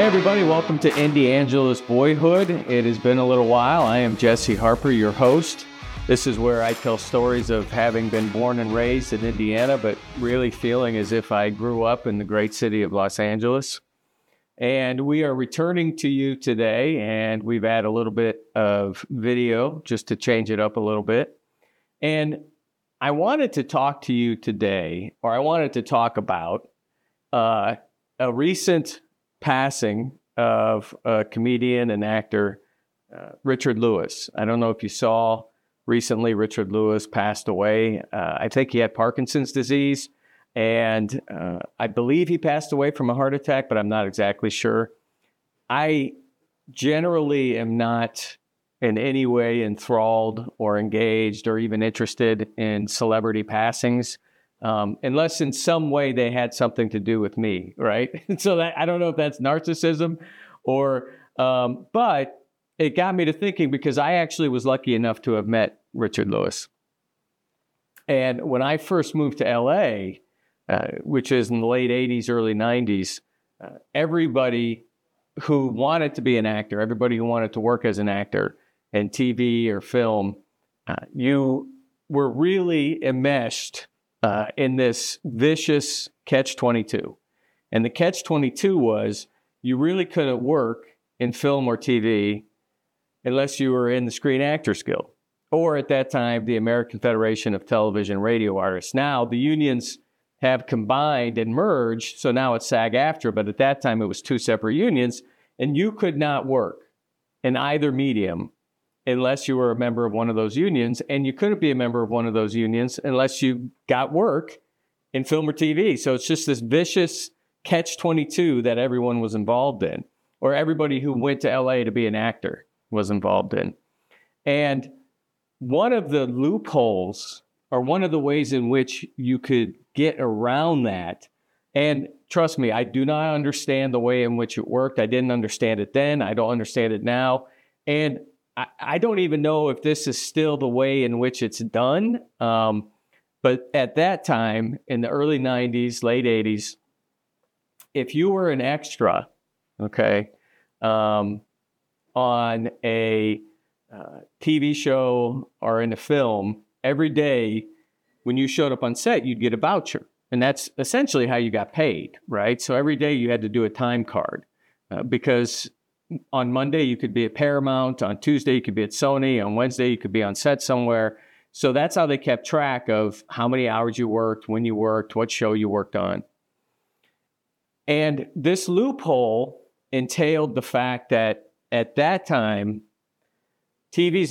Hey everybody, welcome to Indianapolis Boyhood. It has been a little while. I am Jesse Harper, your host. This is where I tell stories of having been born and raised in Indiana, but really feeling as if I grew up in the great city of Los Angeles. And we are returning to you today, and we've added a little bit of video just to change it up a little bit. And I wanted to talk to you today, or I wanted to talk about a recent passing of a comedian and actor, Richard Lewis. I don't know if you saw recently, Richard Lewis passed away. I think he had Parkinson's disease, and I believe he passed away from a heart attack, but I'm not exactly sure. I generally am not in any way enthralled or engaged or even interested in celebrity passings. Unless in some way they had something to do with me, right? So that, I don't know if that's narcissism or, but it got me to thinking because I actually was lucky enough to have met Richard Lewis. And when I first moved to LA, which is in the late 80s, early 90s, everybody who wanted to be an actor, everybody who wanted to work as an actor in TV or film, you were really enmeshed in this vicious catch-22. And the catch-22 was you really couldn't work in film or TV unless you were in the Screen Actors Guild, or at that time, the American Federation of Television and Radio Artists. Now, the unions have combined and merged, so now it's SAG-AFTRA, but at that time it was two separate unions, and you could not work in either medium unless you were a member of one of those unions, and you couldn't be a member of one of those unions unless you got work in film or TV. So it's just this vicious catch-22 that everyone was involved in, or everybody who went to LA to be an actor was involved in. And one of the loopholes, or one of the ways in which you could get around that, and trust me, I do not understand the way in which it worked. I didn't understand it then. I don't understand it now. And I don't even know if this is still the way in which it's done. But at that time, in the early 90s, late 80s, if you were an extra, okay, on a TV show or in a film, every day when you showed up on set, you'd get a voucher. And that's essentially how you got paid, right? So every day you had to do a time card because on Monday, you could be at Paramount. On Tuesday, you could be at Sony. On Wednesday, you could be on set somewhere. So that's how they kept track of how many hours you worked, when you worked, what show you worked on. And this loophole entailed the fact that at that time, TV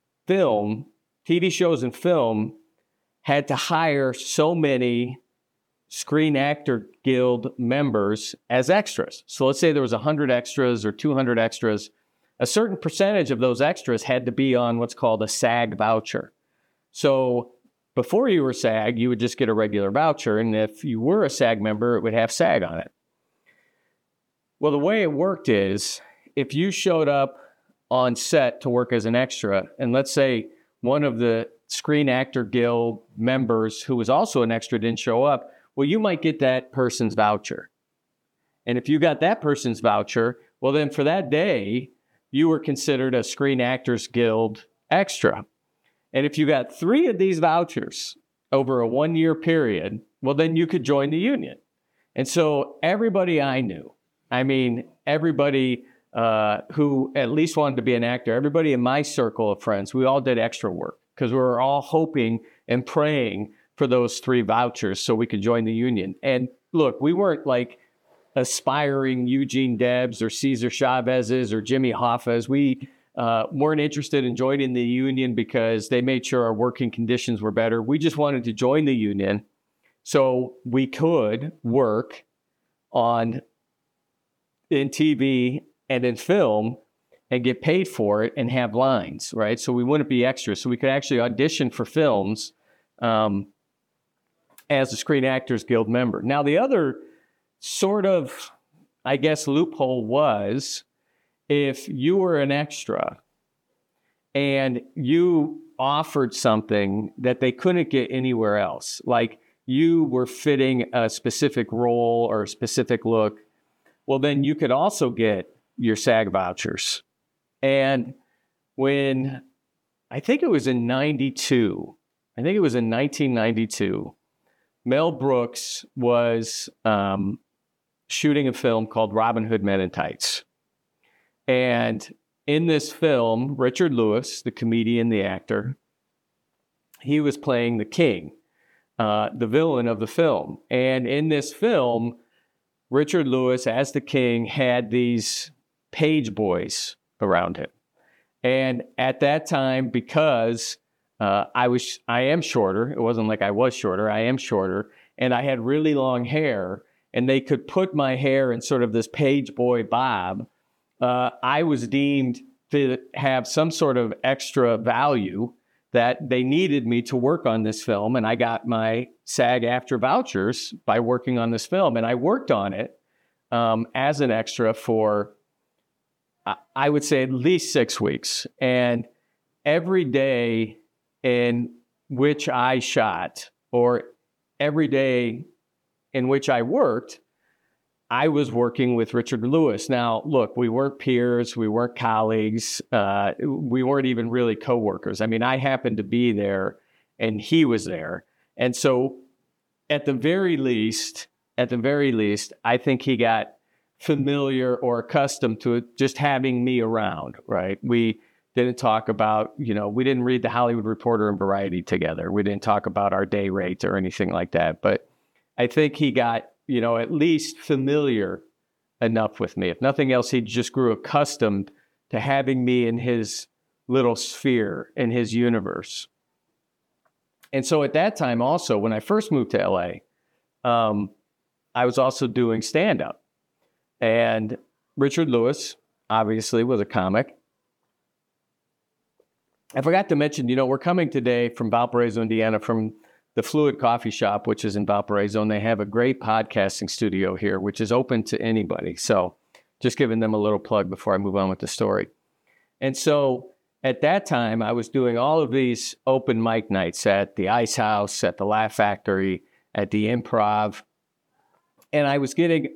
shows and film had to hire so many Screen Actor Guild members as extras. So let's say there was 100 extras or 200 extras. A certain percentage of those extras had to be on what's called a SAG voucher. So before you were SAG, you would just get a regular voucher. And if you were a SAG member, it would have SAG on it. Well, the way it worked is if you showed up on set to work as an extra, and let's say one of the Screen Actor Guild members who was also an extra didn't show up, well, you might get that person's voucher. And if you got that person's voucher, well, then for that day, you were considered a Screen Actors Guild extra. And if you got 3 of these vouchers over a 1-year period, well, then you could join the union. And so everybody I knew, everybody who at least wanted to be an actor, everybody in my circle of friends, we all did extra work because we were all hoping and praying for those 3 vouchers so we could join the union. And look, we weren't like aspiring Eugene Debs or Cesar Chavez's or Jimmy Hoffa's. We weren't interested in joining the union because they made sure our working conditions were better. We just wanted to join the union so we could work in TV and in film and get paid for it and have lines, right? So we wouldn't be extras. So we could actually audition for films as a Screen Actors Guild member. Now, the other sort of, loophole was if you were an extra and you offered something that they couldn't get anywhere else, like you were fitting a specific role or a specific look, well, then you could also get your SAG vouchers. And when, I think it was in 1992, Mel Brooks was shooting a film called Robin Hood Men in Tights. And in this film, Richard Lewis, the comedian, the actor, he was playing the king, the villain of the film. And in this film, Richard Lewis, as the king, had these page boys around him. And at that time, because I am shorter, it wasn't like I was shorter, I am shorter, and I had really long hair, and they could put my hair in sort of this page boy bob, I was deemed to have some sort of extra value that they needed me to work on this film. And I got my SAG-AFTRA vouchers by working on this film. And I worked on it as an extra for, I would say, at least 6 weeks. And every day in which I shot, or every day in which I worked, I was working with Richard Lewis. Now, look, we weren't peers, we weren't colleagues, we weren't even really coworkers. I mean, I happened to be there and he was there. And so at the very least, I think he got familiar or accustomed to it, just having me around, right? We didn't talk about, we didn't read the Hollywood Reporter and Variety together. We didn't talk about our day rate or anything like that. But I think he got, at least familiar enough with me. If nothing else, he just grew accustomed to having me in his little sphere, in his universe. And so at that time also, when I first moved to LA, I was also doing stand-up. And Richard Lewis, obviously, was a comic. I forgot to mention, we're coming today from Valparaiso, Indiana, from the Fluid Coffee Shop, which is in Valparaiso, and they have a great podcasting studio here, which is open to anybody. So just giving them a little plug before I move on with the story. And so at that time, I was doing all of these open mic nights at the Ice House, at the Laugh Factory, at the Improv. And I was getting,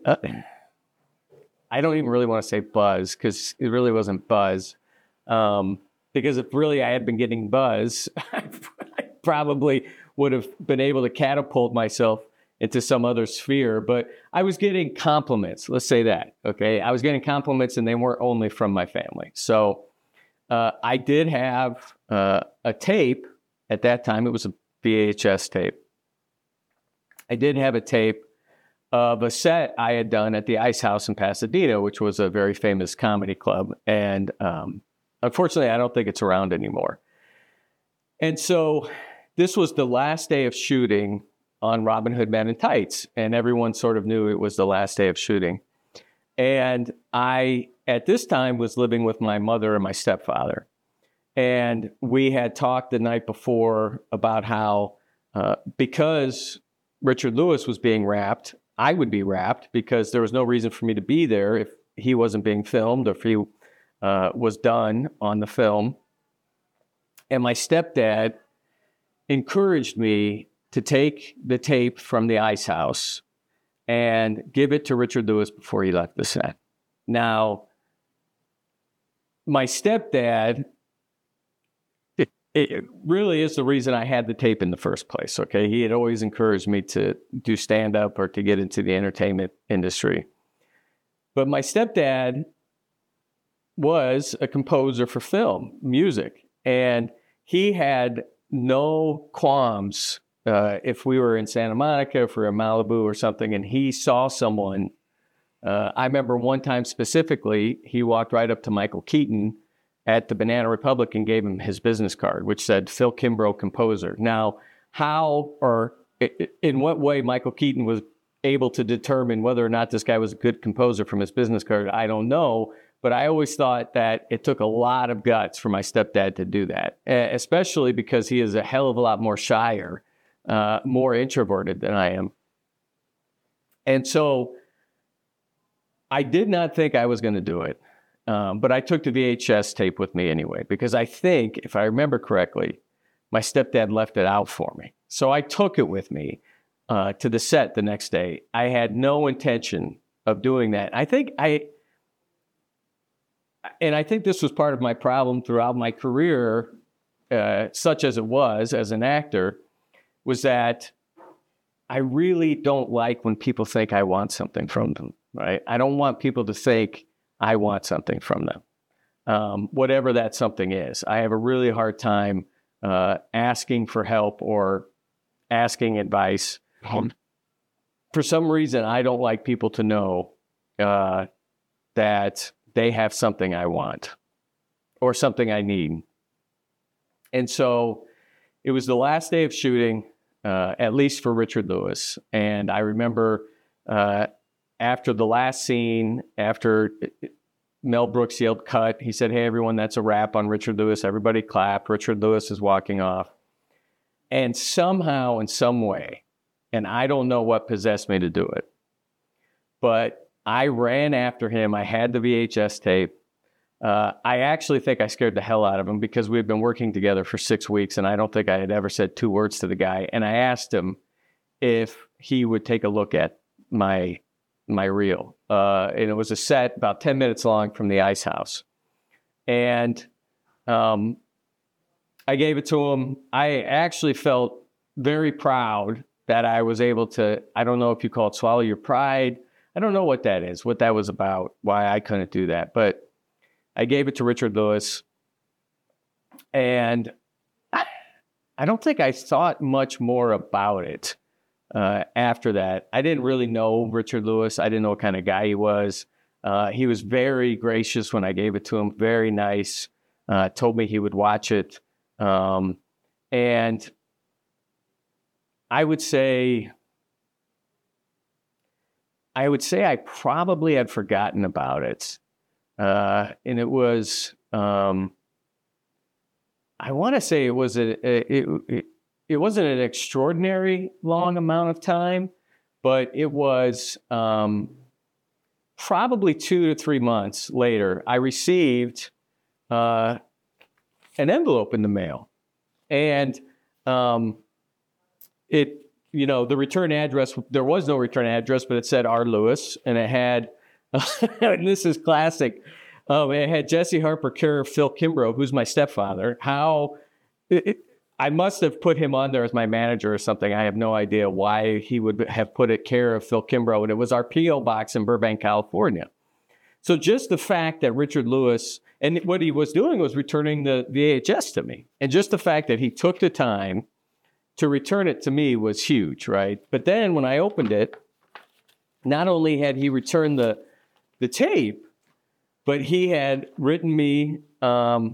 I don't even really want to say buzz, because it really wasn't buzz. Because if really I had been getting buzz, I probably would have been able to catapult myself into some other sphere. But I was getting compliments, let's say that, okay? I was getting compliments, and they weren't only from my family. So I did have a tape at that time. It was a VHS tape. I did have a tape of a set I had done at the Ice House in Pasadena, which was a very famous comedy club. And unfortunately, I don't think it's around anymore. And so this was the last day of shooting on Robin Hood Men in Tights, and everyone sort of knew it was the last day of shooting. And I, at this time, was living with my mother and my stepfather. And we had talked the night before about how because Richard Lewis was being wrapped, I would be wrapped, because there was no reason for me to be there if he wasn't being filmed or if he was done on the film. And my stepdad encouraged me to take the tape from the Ice House and give it to Richard Lewis before he left the set. Now, my stepdad, it really is the reason I had the tape in the first place, okay? He had always encouraged me to do stand-up or to get into the entertainment industry. But my stepdad was a composer for film, music, and he had no qualms if we were in Santa Monica, if we were in Malibu or something, and he saw someone. I remember one time specifically, he walked right up to Michael Keaton at the Banana Republic and gave him his business card, which said Phil Kimbrough, composer. Now, how or in what way Michael Keaton was able to determine whether or not this guy was a good composer from his business card, I don't know. But I always thought that it took a lot of guts for my stepdad to do that, especially because he is a hell of a lot more shyer, more introverted than I am. And so I did not think I was going to do it, but I took the VHS tape with me anyway, because I think, if I remember correctly, my stepdad left it out for me. So I took it with me to the set the next day. I had no intention of doing that. I think this was part of my problem throughout my career, such as it was as an actor, was that I really don't like when people think I want something from them, right? I don't want people to think I want something from them, whatever that something is. I have a really hard time asking for help or asking advice. For some reason, I don't like people to know that they have something I want or something I need. And so it was the last day of shooting, at least for Richard Lewis. And I remember after the last scene, after Mel Brooks yelled cut, he said, "Hey, everyone, that's a wrap on Richard Lewis." Everybody clapped. Richard Lewis is walking off. And somehow, in some way, and I don't know what possessed me to do it, but I ran after him. I had the VHS tape. I actually think I scared the hell out of him because we had been working together for 6 weeks, and I don't think I had ever said 2 words to the guy. And I asked him if he would take a look at my reel. And it was a set about 10 minutes long from the Ice House. And I gave it to him. I actually felt very proud that I was able to, I don't know if you call it swallow your pride. I don't know what that is, what that was about, why I couldn't do that. But I gave it to Richard Lewis. And I don't think I thought much more about it after that. I didn't really know Richard Lewis. I didn't know what kind of guy he was. He was very gracious when I gave it to him, very nice, told me he would watch it. And I would say I probably had forgotten about it. And it was, I want to say it was it wasn't an extraordinary long amount of time, but it was probably 2 to 3 months later, I received an envelope in the mail. And the return address, there was no return address, but it said R. Lewis, and it had, and this is classic, it had Jesse Harper, care of Phil Kimbrough, who's my stepfather. I must have put him on there as my manager or something. I have no idea why he would have put it care of Phil Kimbrough, and it was our P.O. box in Burbank, California. So just the fact that Richard Lewis, and what he was doing was returning the VHS to me. And just the fact that he took the time to return it to me was huge, right? But then when I opened it, not only had he returned the tape, but he had written me a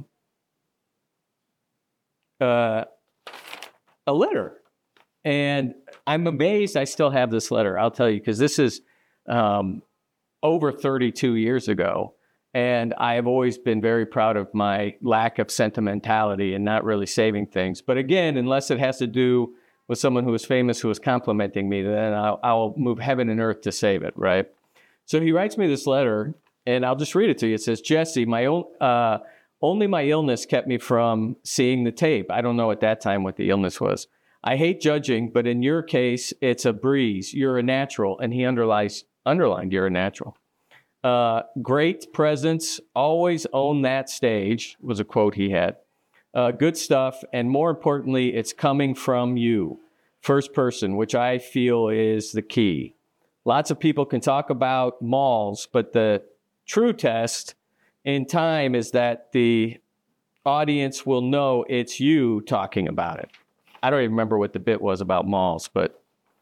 letter. And I'm amazed I still have this letter, I'll tell you, because this is over 32 years ago. And I have always been very proud of my lack of sentimentality and not really saving things. But again, unless it has to do with someone who is famous who is complimenting me, then I'll move heaven and earth to save it, right? So he writes me this letter, and I'll just read it to you. It says, "Jesse, only my illness kept me from seeing the tape." I don't know at that time what the illness was. "I hate judging, but in your case, it's a breeze. You're a natural." And he underlined you're a natural. "Great presence, always own that stage," was a quote he had. "Good stuff, and more importantly, it's coming from you, first person, which I feel is the key. Lots of people can talk about malls, but the true test in time is that the audience will know it's you talking about it." I don't even remember what the bit was about malls, but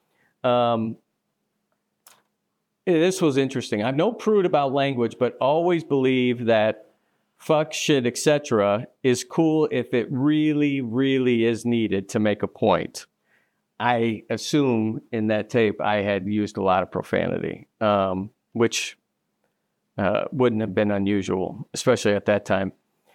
this was interesting. I'm no prude about language, but always believe that fuck, shit, etc. is cool if it really, really is needed to make a point. I assume in that tape I had used a lot of profanity, which wouldn't have been unusual, especially at that time.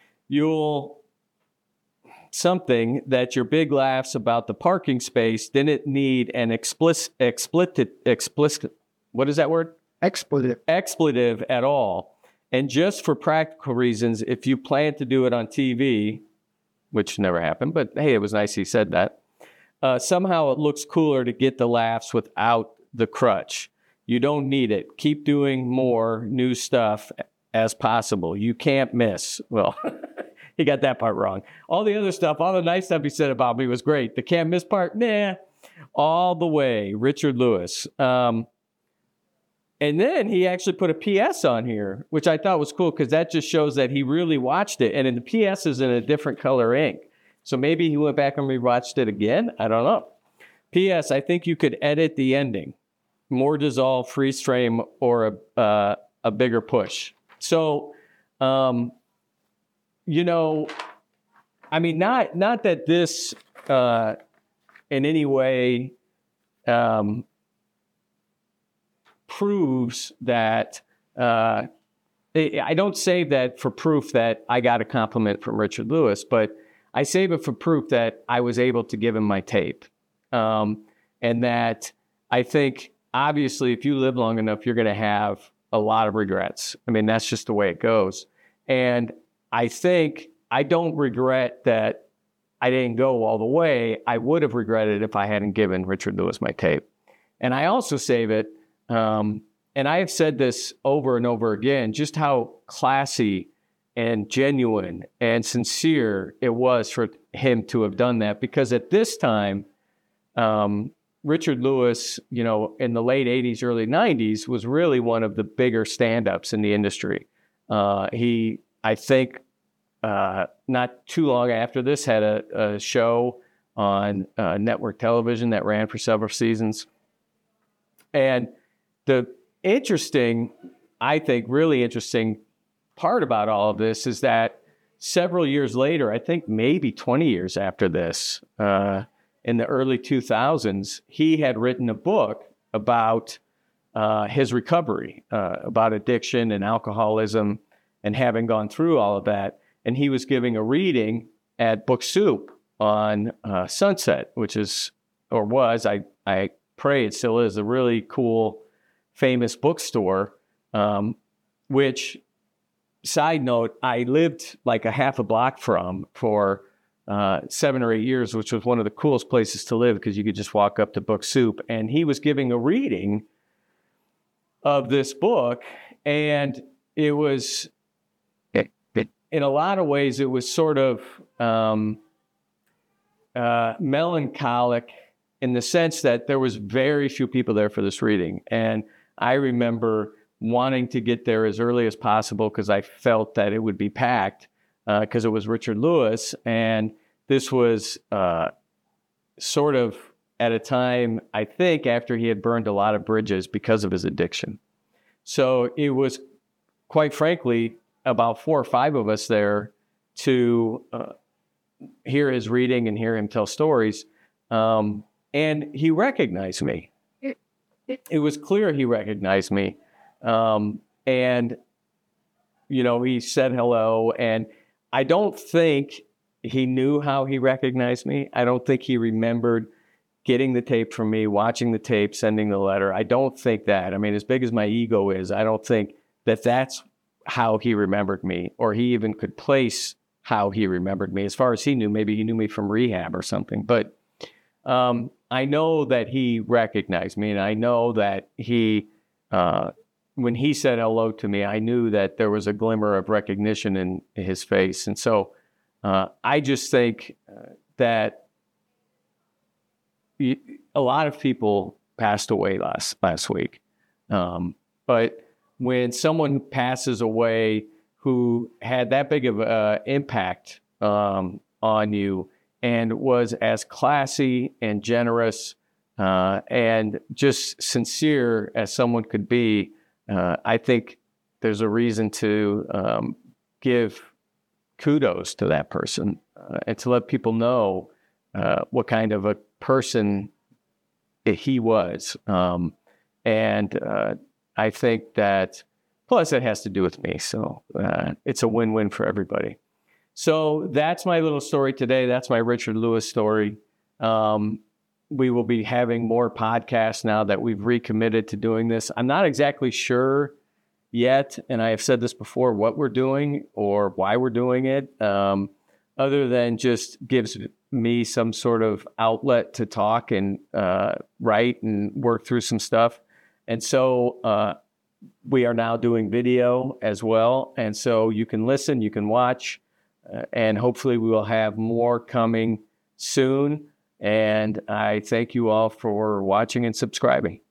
Something that your big laughs about the parking space didn't need an explicit, what is that word? Expletive at all. And just for practical reasons, if you plan to do it on TV, which never happened, but hey, it was nice he said that, somehow it looks cooler to get the laughs without the crutch. You don't need it. Keep doing more new stuff as possible. You can't miss. Well, he got that part wrong. All the other stuff, all the nice stuff he said about me was great. The can't miss part, nah, all the way. Richard Lewis. And then he actually put a PS on here, which I thought was cool because that just shows that he really watched it. And the PS is in a different color ink. So maybe he went back and rewatched it again. I don't know. PS, I think you could edit the ending. More dissolve, freeze frame, or a bigger push. So, you know, I mean, not that this in any way proves that, I don't save that for proof that I got a compliment from Richard Lewis, but I save it for proof that I was able to give him my tape. And that I think, obviously, if you live long enough, you're going to have a lot of regrets. I mean, that's just the way it goes. And I think I don't regret that I didn't go all the way. I would have regretted if I hadn't given Richard Lewis my tape. And I also save it, and I have said this over and over again, just how classy and genuine and sincere it was for him to have done that. Because at this time, Richard Lewis, you know, in the late 80s, early 90s, was really one of the bigger stand-ups in the industry. He, I think, not too long after this, had a show on network television that ran for several seasons. And the interesting, I think, really interesting part about all of this is that several years later, I think maybe 20 years after this, in the early 2000s, he had written a book about his recovery, about addiction and alcoholism and having gone through all of that. And he was giving a reading at Book Soup on Sunset, which is, or was, I pray it still is, a really cool, famous bookstore, which, side note, I lived like a half a block from for 7 or 8 years, which was one of the coolest places to live because you could just walk up to Book Soup. And he was giving a reading of this book, and it was, in a lot of ways, it was sort of melancholic in the sense that there was very few people there for this reading. And I remember wanting to get there as early as possible because I felt that it would be packed because it was Richard Lewis. And this was sort of at a time, I think, after he had burned a lot of bridges because of his addiction. So it was, quite frankly, about 4 or 5 of us there to hear his reading and hear him tell stories. And he recognized me. It was clear he recognized me. And, you know, he said hello. And I don't think he knew how he recognized me. I don't think he remembered getting the tape from me, watching the tape, sending the letter. I don't think that. I mean, as big as my ego is, I don't think that that's how he remembered me, or he even could place how he remembered me. As far as he knew, maybe he knew me from rehab or something. But I know that he recognized me, and I know that he, when he said hello to me, I knew that there was a glimmer of recognition in his face. And so I just think that a lot of people passed away last week. But when someone passes away who had that big of an impact on you and was as classy and generous and just sincere as someone could be, I think there's a reason to give kudos to that person and to let people know what kind of a person he was. And I think that, plus it has to do with me. So it's a win-win for everybody. So that's my little story today. That's my Richard Lewis story. We will be having more podcasts now that we've recommitted to doing this. I'm not exactly sure yet, and I have said this before, what we're doing or why we're doing it, other than just gives me some sort of outlet to talk and write and work through some stuff. And so we are now doing video as well. And so you can listen, you can watch, and hopefully we will have more coming soon. And I thank you all for watching and subscribing.